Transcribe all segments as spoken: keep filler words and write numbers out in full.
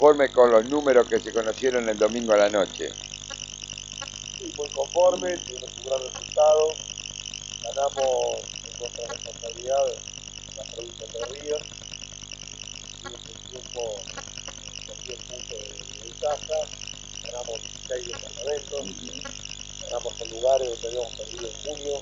conforme con los números que se conocieron el domingo a la noche. Sí, muy conforme, tuvimos un gran resultado, ganamos en nuestra responsabilidad en la provincia de Entre Ríos, tuvimos un triunfo por diez puntos de ventaja, ganamos dieciséis departamentos, ganamos en lugares donde habíamos perdido en junio,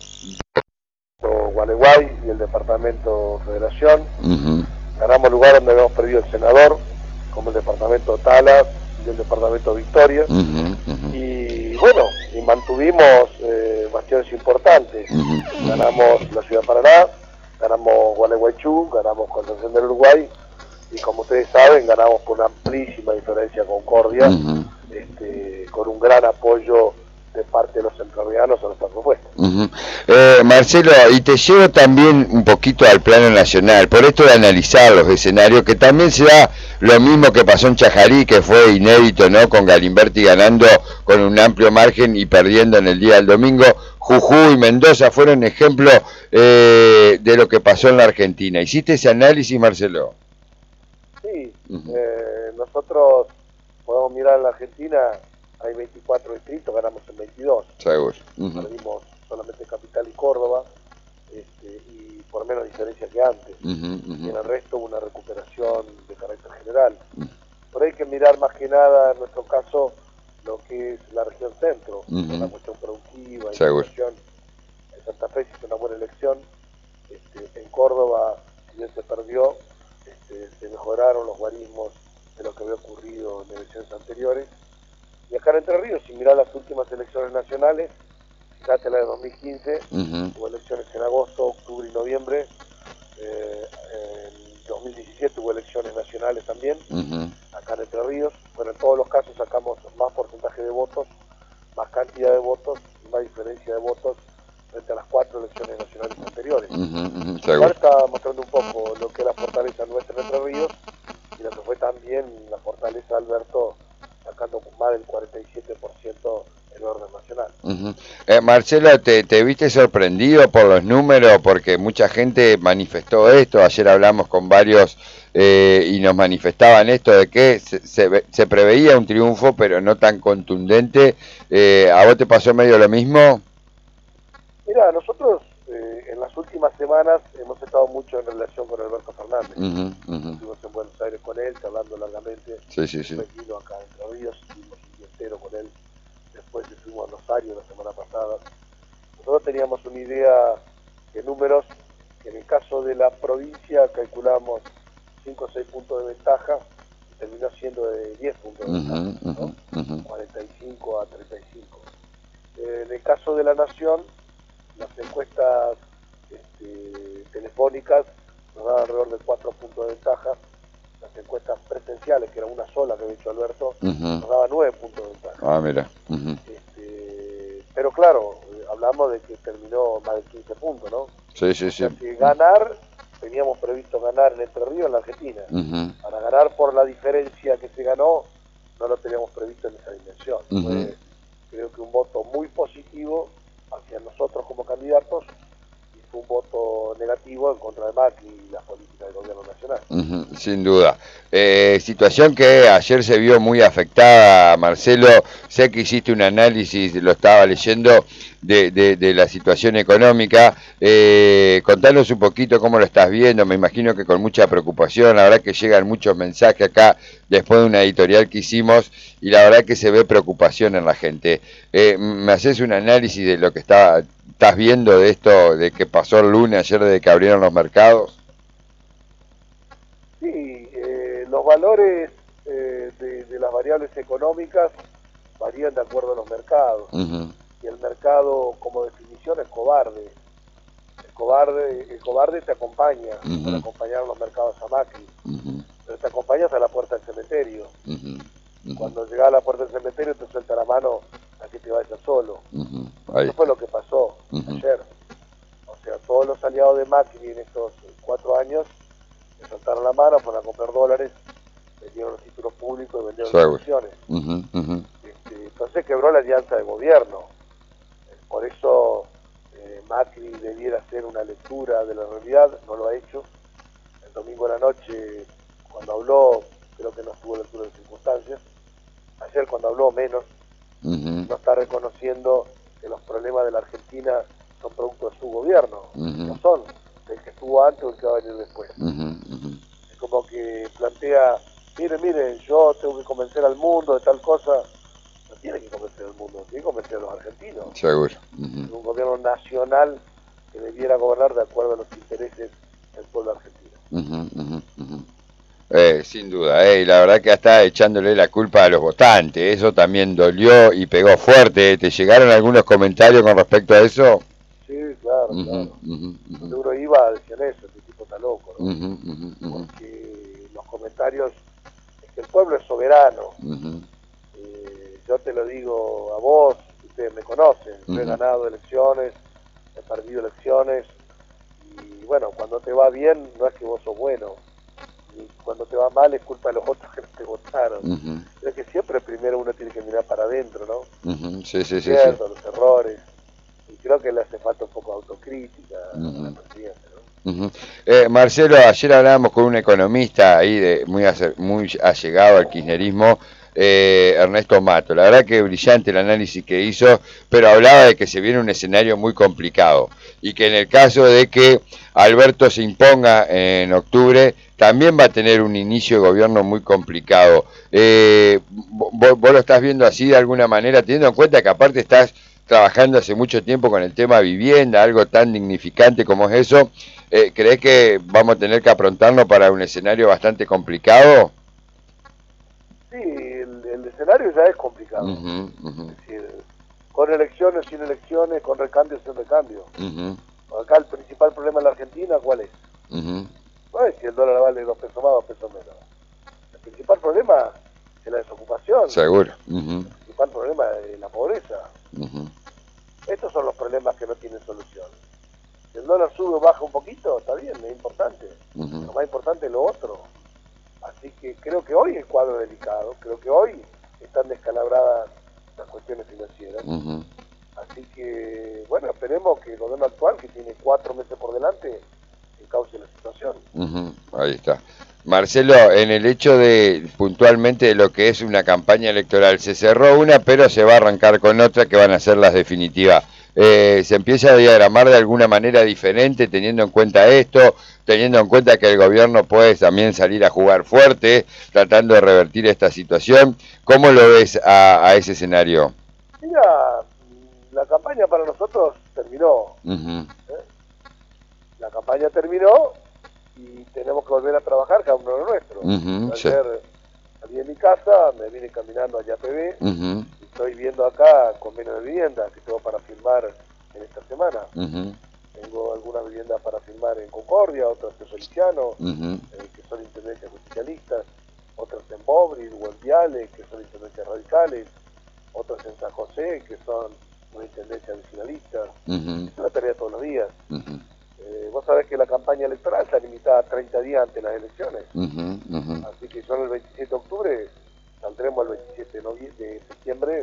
Gualeguay y el departamento Federación, uh-huh. Ganamos lugares donde habíamos perdido el senador, como el departamento Tala y el departamento Victoria, uh-huh, uh-huh. Y bueno, y mantuvimos eh, bastiones importantes, uh-huh. Ganamos la Ciudad de Paraná, ganamos Gualeguaychú, ganamos Concepción del Uruguay, y como ustedes saben, ganamos por una amplísima diferencia Concordia, uh-huh. este, con un gran apoyo de parte de los entrerrianos a nuestra propuesta. Uh-huh. eh, Marcelo, y te llevo también un poquito al plano nacional, por esto de analizar los escenarios, que también se da lo mismo que pasó en Chajarí, que fue inédito, ¿no? Con Galimberti ganando con un amplio margen y perdiendo en el día del domingo. Jujuy y Mendoza fueron ejemplos eh, de lo que pasó en la Argentina. ¿Hiciste ese análisis, Marcelo? Sí, uh-huh. eh, nosotros podemos mirar en la Argentina. Hay veinticuatro distritos, ganamos en veintidós. Seguro. Uh-huh. Perdimos solamente Capital y Córdoba, este, y por menos diferencia que antes. Uh-huh, uh-huh. Y en el resto hubo una recuperación de carácter general. Uh-huh. Pero hay que mirar más que nada, en nuestro caso, lo que es la región centro, uh-huh. Una cuestión productiva, inversión. En Santa Fe se hizo una buena elección. Este, en Córdoba, si bien se perdió, este, se mejoraron los guarismos de lo que había ocurrido en elecciones anteriores. Y acá en Entre Ríos, si mirá las últimas elecciones nacionales, fíjate la de dos mil quince, uh-huh. Hubo elecciones en agosto, octubre y noviembre, eh, en dos mil diecisiete hubo elecciones nacionales también, uh-huh. Acá en Entre Ríos. Bueno, en todos los casos sacamos más porcentaje de votos, más cantidad de votos y más diferencia de votos frente a las cuatro elecciones nacionales anteriores. Uh-huh, uh-huh, ahora está mostrando un poco lo que es la fortaleza nuestra en Entre Ríos y lo que fue también la fortaleza de Alberto, sacando más del cuarenta y siete por ciento en orden nacional. Uh-huh. eh, Marcelo, ¿te, ¿te viste sorprendido por los números? Porque mucha gente manifestó esto, ayer hablamos con varios eh, y nos manifestaban esto de que se, se, se preveía un triunfo, pero no tan contundente. Eh, ¿A vos te pasó medio lo mismo? Mira, nosotros eh, en las últimas semanas hemos estado mucho en relación con Alberto Fernández. Uh-huh, uh-huh. Estuvimos en Buenos Aires con él, hablando largamente. Sí, sí, sí. Vino acá a Entre Ríos, estuvimos un día entero con él. Después fuimos a Rosario la semana pasada. Nosotros teníamos una idea de números, que en el caso de la provincia calculamos cinco o seis puntos de ventaja, y terminó siendo de diez puntos de ventaja, uh-huh, ¿no? Uh-huh. cuarenta y cinco a treinta y cinco. Eh, en el caso de la nación, las encuestas este, telefónicas nos daban alrededor de cuatro puntos de ventaja. Las encuestas presenciales, que era una sola que había hecho Alberto, uh-huh. Nos daba nueve puntos de ventaja. Ah, mira. Uh-huh. Este, pero claro, hablamos de que terminó más de quince puntos, ¿no? Sí, sí, sí. O sea, que ganar, teníamos previsto ganar en Entre Ríos, en la Argentina. Uh-huh. Para ganar por la diferencia que se ganó, no lo teníamos previsto en esa dimensión. Uh-huh. Fue, creo que un voto muy positivo hacia nosotros como candidatos, y fue un voto negativo en contra de Macri y las políticas del gobierno nacional. Uh-huh, sin duda. Eh, situación que ayer se vio muy afectada, Marcelo. Sé que hiciste un análisis, lo estaba leyendo, de, de, de la situación económica. Eh, contanos un poquito cómo lo estás viendo. Me imagino que con mucha preocupación. La verdad que llegan muchos mensajes acá después de una editorial que hicimos, y la verdad que se ve preocupación en la gente. Eh, ¿Me haces un análisis de lo que está, estás viendo de esto, de que pasó el lunes ayer, de que abrieron los mercados? Sí, eh, los valores eh, de, de las variables económicas varían de acuerdo a los mercados. Uh-huh. Y el mercado, como definición, es cobarde. El cobarde, el cobarde te acompaña, uh-huh. Para acompañar a los mercados a Macri. Uh-huh. Pero te acompañas a la puerta del cementerio. Uh-huh. Uh-huh. Cuando llegas a la puerta del cementerio te suelta la mano a que te vayas solo. Uh-huh. Eso fue lo que pasó uh-huh. ayer. O sea, todos los aliados de Macri en estos cuatro años le soltaron la mano, fueron a comprar dólares, vendieron los títulos públicos y vendieron las acciones. Uh-huh, uh-huh. Este, entonces quebró la alianza de gobierno. Por eso eh, Macri debiera hacer una lectura de la realidad, no lo ha hecho. El domingo a la noche, cuando habló, creo que no estuvo a la altura de circunstancias. Ayer cuando habló menos, uh-huh. no está reconociendo que los problemas de la Argentina son producto de su gobierno, uh-huh. no son del que estuvo antes o el que va a venir después. Uh-huh. Uh-huh. Es como que plantea, mire, mire, yo tengo que convencer al mundo de tal cosa. No tiene que convencer al mundo, tiene que convencer a los argentinos. Seguro. Uh-huh. Es un gobierno nacional que debiera gobernar de acuerdo a los intereses del pueblo argentino. Uh-huh. Uh-huh. Uh-huh. Eh, sin duda, eh, y la verdad que está echándole la culpa a los votantes, eso también dolió y pegó fuerte. ¿Te llegaron algunos comentarios con respecto a eso? Sí, claro, uh-huh, claro. Uh-huh, uh-huh. Cuando uno iba decían eso, este tipo está loco, ¿no? Uh-huh, uh-huh, uh-huh. Porque los comentarios, es que el pueblo es soberano. Uh-huh. eh, yo te lo digo a vos, ustedes me conocen, yo uh-huh. he ganado elecciones, he perdido elecciones, y bueno, cuando te va bien no es que vos sos bueno, y cuando te va mal es culpa de los otros que no te votaron. Uh-huh. Es que siempre primero uno tiene que mirar para adentro, ¿no? Uh-huh. Sí, sí, sí, Cierto, sí. los errores, y creo que le hace falta un poco de autocrítica uh-huh. al presidente, ¿no? Uh-huh. eh, Marcelo, ayer hablábamos con un economista ahí de muy, acer- muy allegado al kirchnerismo, eh, Ernesto Mato. La verdad que brillante el análisis que hizo, pero hablaba de que se viene un escenario muy complicado y que en el caso de que Alberto se imponga en octubre, también va a tener un inicio de gobierno muy complicado. Eh, vos, vos lo estás viendo así de alguna manera, teniendo en cuenta que aparte estás trabajando hace mucho tiempo con el tema vivienda, algo tan dignificante como es eso. Eh, ¿Crees que vamos a tener que aprontarnos para un escenario bastante complicado? Sí, el, el escenario ya es complicado. Uh-huh, uh-huh. Es decir, con elecciones, sin elecciones, con recambio, sin recambio. Uh-huh. Acá el principal problema en la Argentina, ¿cuál es? Uh-huh. No es si el dólar vale dos pesos más o dos pesos menos. El principal problema es la desocupación. Seguro. Uh-huh. El principal problema es la pobreza. Uh-huh. Estos son los problemas que no tienen solución. Si el dólar sube o baja un poquito, está bien, es importante. Uh-huh. Lo más importante es lo otro. Así que creo que hoy el cuadro es delicado, creo que hoy están descalabradas las cuestiones financieras. Uh-huh. Así que, bueno, esperemos que el gobierno actual, que tiene cuatro meses por delante, encauce la situación. Uh-huh. Ahí está. Marcelo, en el hecho de puntualmente de lo que es una campaña electoral, se cerró una, pero se va a arrancar con otra que van a ser las definitivas. Eh, ¿Se empieza a diagramar de alguna manera diferente teniendo en cuenta esto, teniendo en cuenta que el gobierno puede también salir a jugar fuerte, tratando de revertir esta situación? ¿Cómo lo ves a, a ese escenario? Mira, la campaña para nosotros terminó. Uh-huh. ¿eh? La campaña terminó y tenemos que volver a trabajar cada uno de los nuestros. Uh-huh. Ayer sí. Salí de mi casa, me vine caminando allá a P B, uh-huh. y estoy viendo acá convenio de vivienda que tengo para firmar en esta semana. Uh-huh. Tengo algunas viviendas para firmar en Concordia, otras en Feliciano, uh-huh. eh, que son intendencias justicialistas, otras en Bobris o en Viale, que son intendencias radicales, otras en San José, que son una intendencia vecinalista. Uh-huh. Es una tarea todos los días. Uh-huh. Eh, vos sabés que la campaña electoral está limitada a treinta días antes de las elecciones. Uh-huh. Uh-huh. Así que yo el veintisiete de octubre saldremos el veintisiete de septiembre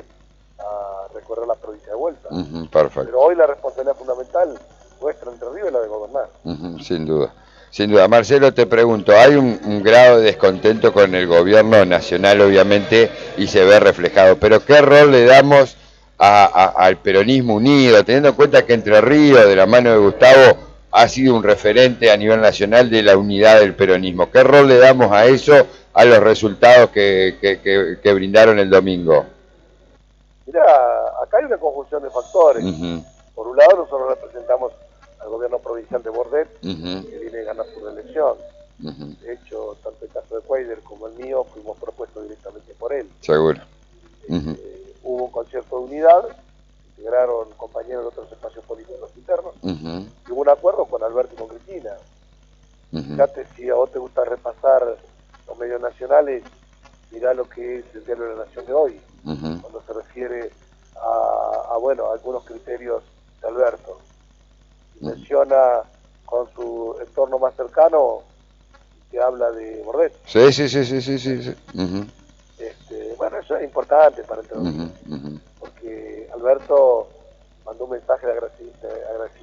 a recorrer la provincia de vuelta. Uh-huh. Perfecto. Pero hoy la responsabilidad fundamental nuestra Entre Ríos es la de gobernar. Uh-huh. Sin duda. Sin duda. Marcelo, te pregunto, hay un, un grado de descontento con el gobierno nacional, obviamente, y se ve reflejado, pero ¿qué rol le damos a, a, al peronismo unido, teniendo en cuenta que Entre Ríos, de la mano de Gustavo, ha sido un referente a nivel nacional de la unidad del peronismo? ¿Qué rol le damos a eso, a los resultados que, que, que, que brindaron el domingo? Mira, acá hay una conjunción de factores. Uh-huh. Por un lado, nosotros representamos al gobierno provincial de Bordet, uh-huh. que viene a ganar su reelección. Uh-huh. De hecho, tanto el caso de Cuader como el mío fuimos propuestos directamente por él. Seguro. Uh-huh. eh, hubo un concierto de unidad, integraron compañeros de otros espacios políticos internos, uh-huh. y hubo un acuerdo con Alberto y con Cristina. Uh-huh. Fíjate, si a vos te gusta repasar los medios nacionales, mirá lo que es el diario de la Nación de hoy, uh-huh. cuando se refiere a, a, bueno, a algunos criterios de Alberto. Uh-huh. Menciona con su entorno más cercano, que habla de Bordet. Sí, sí, sí, sí, sí, sí. sí. Uh-huh. Este, bueno, eso es importante para el uh-huh. uh-huh. porque Alberto mandó un mensaje de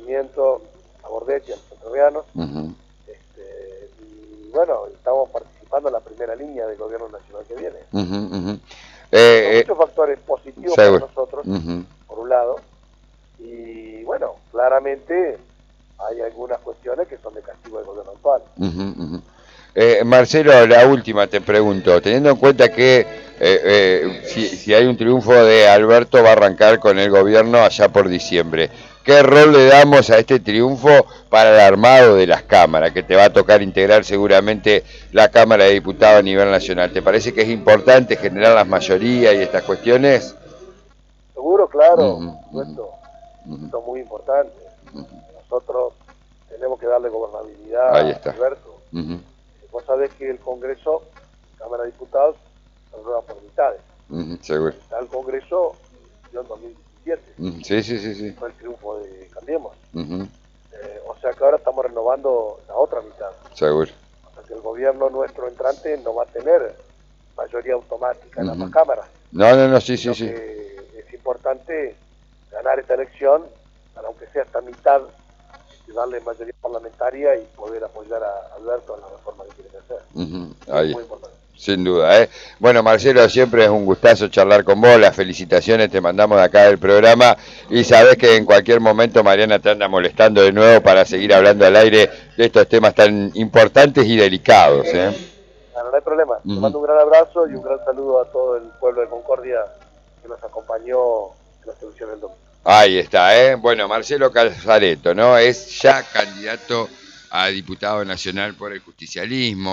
agradecimiento a Bordet y a los entrerrianos. Uh-huh. este, y bueno, estamos participando participando en la primera línea del gobierno nacional que viene. Uh-huh, uh-huh. Eh, Son muchos eh, factores positivos seguro. para nosotros, uh-huh. por un lado, y bueno, claramente hay algunas cuestiones que son de castigo del gobierno actual. Uh-huh, uh-huh. Eh, Marcelo, la última te pregunto, teniendo en cuenta que eh, eh, si, si hay un triunfo de Alberto va a arrancar con el gobierno allá por diciembre, ¿qué rol le damos a este triunfo para el armado de las cámaras, que te va a tocar integrar seguramente la Cámara de Diputados a nivel nacional? ¿Te parece que es importante generar las mayorías y estas cuestiones? Seguro, claro, uh-huh, por supuesto, uh-huh. Esto es muy importante. Uh-huh. Nosotros tenemos que darle gobernabilidad Ahí está. a Alberto. Uh-huh. Vos sabés que el Congreso, la Cámara de Diputados, se aprueba por mitades. Uh-huh, seguro. Está el Congreso en dos mil diecisiete. Uh-huh. Sí, sí, sí, sí. Fue el triunfo de Cambiemos. Uh-huh. eh, o sea que ahora estamos renovando la otra mitad. Seguro. O sea que el gobierno nuestro entrante no va a tener mayoría automática en uh-huh. ambas cámaras. No, no, no, sí, sí, sí. Es importante ganar esta elección, para aunque sea esta mitad, darle mayoría parlamentaria y poder apoyar a Alberto en la reforma que quiere hacer. Uh-huh. Ahí. Es muy importante. Sin duda, ¿eh? Bueno, Marcelo, siempre es un gustazo charlar con vos, las felicitaciones te mandamos de acá del programa y sabés que en cualquier momento Mariana te anda molestando de nuevo para seguir hablando al aire de estos temas tan importantes y delicados, ¿eh? Claro, no hay problema. Uh-huh. Te mando un gran abrazo y un gran saludo a todo el pueblo de Concordia que nos acompañó en la solución del domingo. Ahí está, ¿eh? Bueno, Marcelo Casareto, ¿no? Es ya candidato a diputado nacional por el justicialismo.